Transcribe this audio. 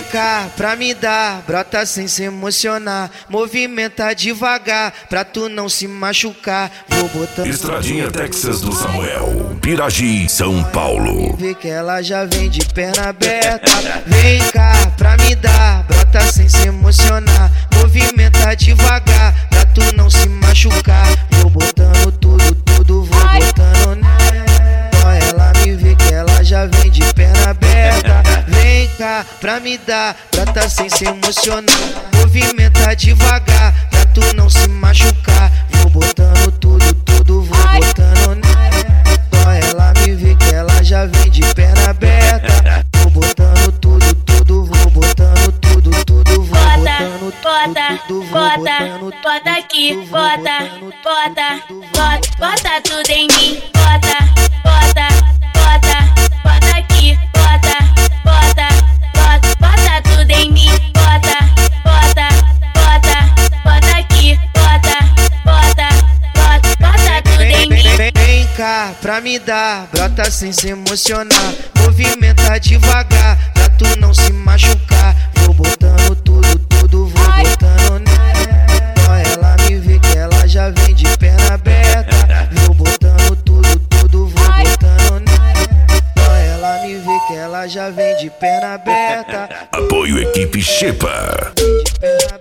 cá pra me dar, brota sem se emocionar, movimenta devagar pra tu não se machucar. Vou botando Estradinha Texas do Samuel, Piragi, São Paulo. vê que ela já vem de perna aberta. Vem cá pra me dar, brota sem se emocionar, movimenta devagar pra tu não se machucar. Vou botando tudo, vou botando nela. Só ela me vê que ela já vem de perna aberta. Vem cá pra me dar, brota sem se emocionar, movimenta devagar pra tu não se machucar. Vou botando tudo, vou botando nela. Só ela me vê que ela já vem de perna aberta. Vou botando tudo, vou botando tudo, vou botando tudo, vou botando bota aqui, tudo, vou bota, botando bota, tudo, vou bota, botando bota tudo em mim, bota aqui, bota tudo em mim, bota aqui, bota tudo em mim. Vem cá pra me dar, brota sem se emocionar, movimenta devagar pra tu não se machucar. Vou botando tudo, vou botando nela. Só ela me vê que ela já vem de perna aberta. Vou botando tudo, vou botando nela. Só ela me vê que ela já vem de perna aberta. Apoio Equipe Xepa. De perna